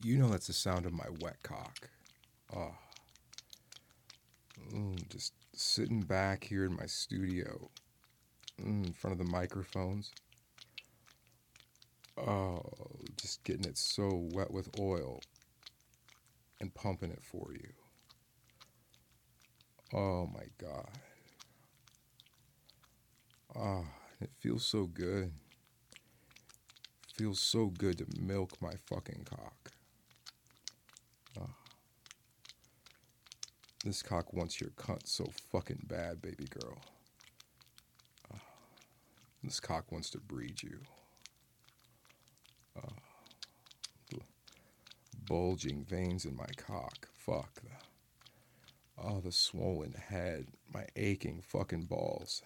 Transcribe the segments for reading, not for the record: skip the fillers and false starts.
You know that's the sound of my wet cock. Oh, just sitting back here in my studio, in front of the microphones. Oh, just getting it so wet with oil and pumping it for you. Oh my God. Ah, it feels so good. Feels so good to milk my fucking cock. Ah, this cock wants your cunt so fucking bad, baby girl. Ah, this cock wants to breed you. Ah, the bulging veins in my cock. Fuck. Oh, the swollen head. My aching fucking balls.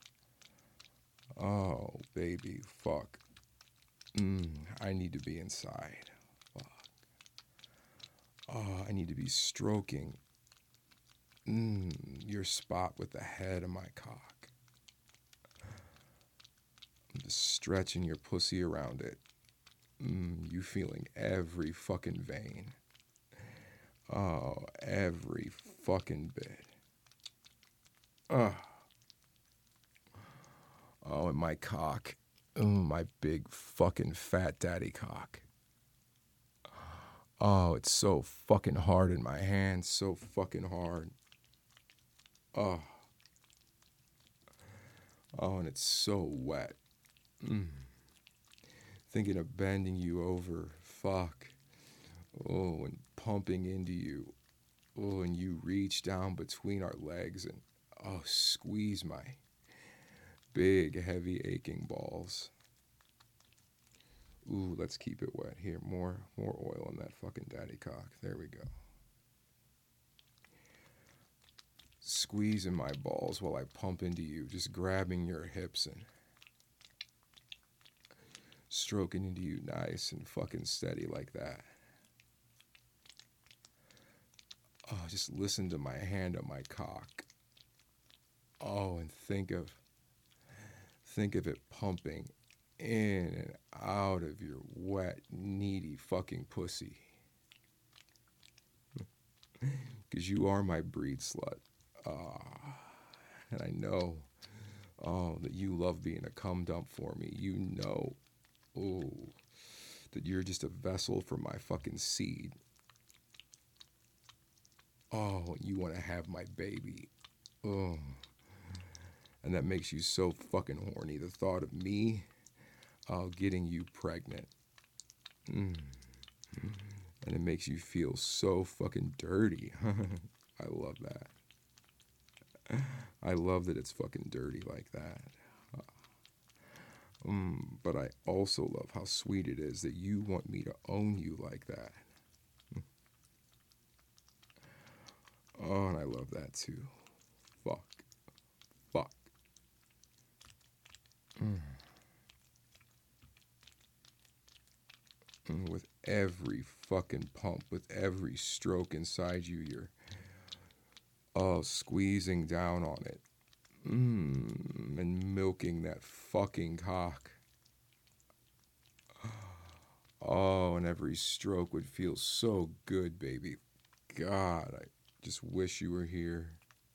Oh, baby. Fuck. I need to be inside. Fuck. Oh, I need to be stroking your spot with the head of my cock. I'm just stretching your pussy around it. You feeling every fucking vein. Oh, every fucking bit. Oh, oh, and my cock. My big fucking fat daddy cock. Oh, it's so fucking hard in my hands. So fucking hard. Oh. Oh, and it's so wet. Thinking of bending you over. Fuck. Oh, and pumping into you. Oh, and you reach down between our legs and, oh, squeeze my big, heavy, aching balls. Ooh, let's keep it wet. Here, more oil on that fucking daddy cock. There we go. Squeezing my balls while I pump into you, just grabbing your hips and stroking into you nice and fucking steady like that. Oh, just listen to my hand on my cock. Oh, and think of it pumping in and out of your wet, needy fucking pussy. Because you are my breed slut. And I know, that you love being a cum dump for me. You know, that you're just a vessel for my fucking seed. Oh, and you want to have my baby. Oh. And that makes you so fucking horny. The thought of me getting you pregnant. And it makes you feel so fucking dirty. I love that. I love that it's fucking dirty like that. But I also love how sweet it is that you want me to own you like that. Oh, and I love that too. Fuck. Fuck. With every fucking pump, with every stroke inside you, you're squeezing down on it. And milking that fucking cock. Oh, and every stroke would feel so good, baby. God, I just wish you were here.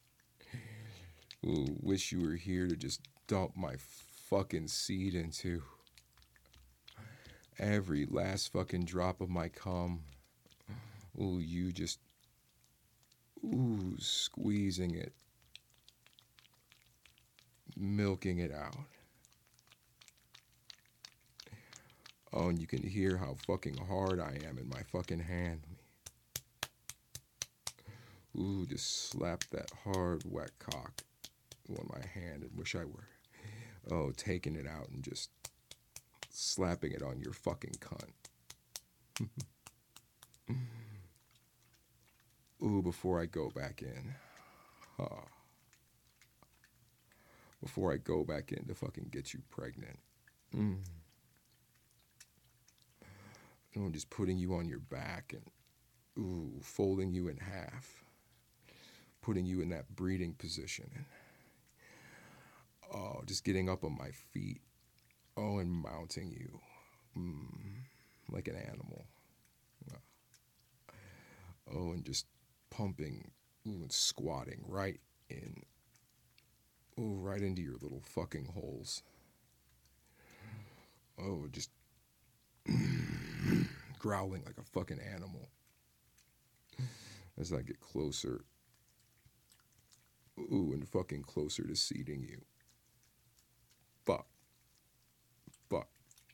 Ooh, wish you were here to just dump my fucking seed into. Every last fucking drop of my cum. Ooh, you just, squeezing it. Milking it out. Oh, and you can hear how fucking hard I am in my fucking hand. Ooh, just slap that hard, wet cock on my hand and wish I were, taking it out and just slapping it on your fucking cunt. Ooh, before I go back in. Before I go back in to fucking get you pregnant. Just putting you on your back and, folding you in half. Putting you in that breeding position. And, just getting up on my feet. Oh, and mounting you. Like an animal. Oh, and just pumping, ooh, and squatting right in, oh, right into your little fucking holes. Oh, just growling like a fucking animal as I get closer, ooh, and fucking closer to seating you. Fuck, fuck.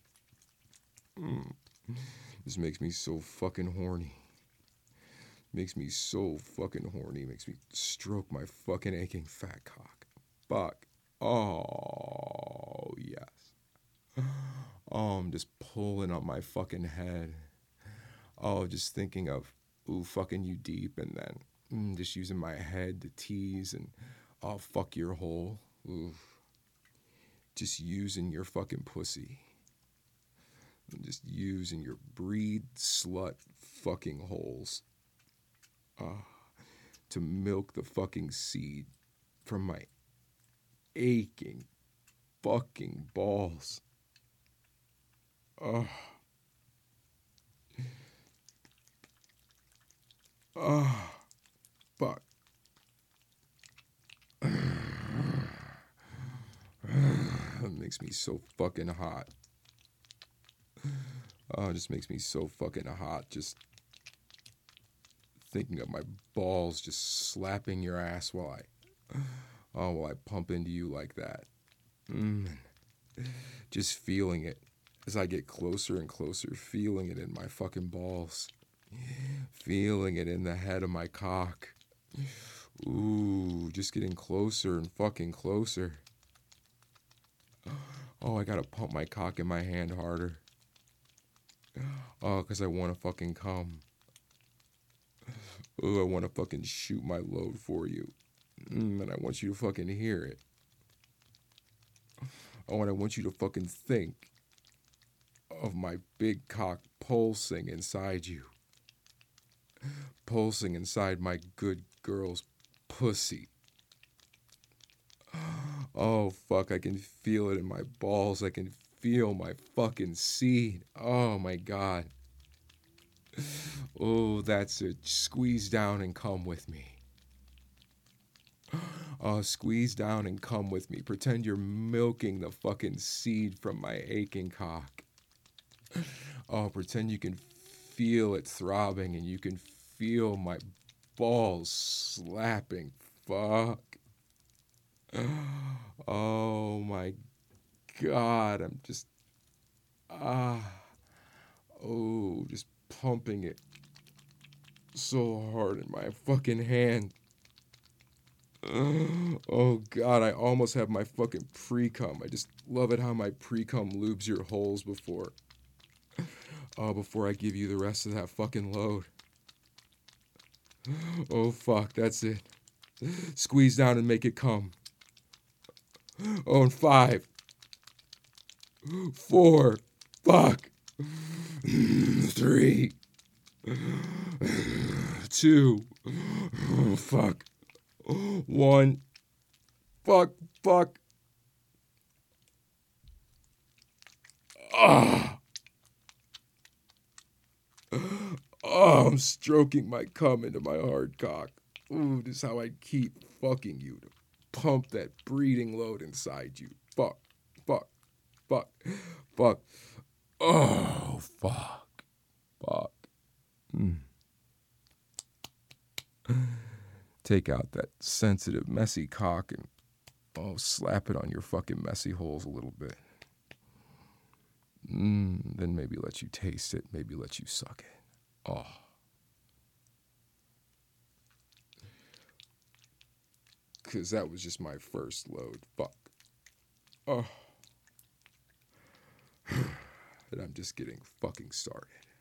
This makes me so fucking horny. Makes me so fucking horny. Makes me stroke my fucking aching fat cock. Fuck. Oh, yes. Oh, I'm just pulling on my fucking head. Oh, just thinking of, ooh, fucking you deep, and then just using my head to tease and, oh, fuck your hole. Ooh, just using your fucking pussy. And just using your breed slut fucking holes. To milk the fucking seed from my aching fucking balls. Oh, oh, fuck. It makes me so fucking hot. Oh, it just makes me so fucking hot. Just thinking of my balls just slapping your ass while I pump into you like that. Just feeling it as I get closer and closer, feeling it in my fucking balls, feeling it in the head of my cock. Ooh, just getting closer and fucking closer. Oh, I gotta pump my cock in my hand harder. Oh, 'cause I wanna fucking come. Ooh, I wanna fucking shoot my load for you. And I want you to fucking hear it. Oh, and I want you to fucking think of my big cock pulsing inside you. Pulsing inside my good girl's pussy. Oh, fuck, I can feel it in my balls. I can feel my fucking seed. Oh, my God. Oh, that's it. Squeeze down and come with me. Oh, squeeze down and come with me. Pretend you're milking the fucking seed from my aching cock. Oh, pretend you can feel it throbbing and you can feel my balls slapping. Fuck. Oh my God. I'm just, oh, just pumping it so hard in my fucking hand. Oh God, I almost have my fucking pre-cum. I just love it how my pre-cum lubes your holes before I give you the rest of that fucking load. Oh fuck, that's it. Squeeze down and make it come. Oh, and 5, 4, fuck. 3, 2, fuck. 1, fuck, fuck. Ah. Oh, I'm stroking my cum into my hard cock. Ooh, this is how I keep fucking you to pump that breeding load inside you. Fuck, fuck, fuck, fuck. Oh, fuck, fuck. Take out that sensitive, messy cock and, oh, slap it on your fucking messy holes a little bit. Then maybe let you taste it, maybe let you suck it. Oh. Because that was just my first load. Fuck. Oh. And I'm just getting fucking started.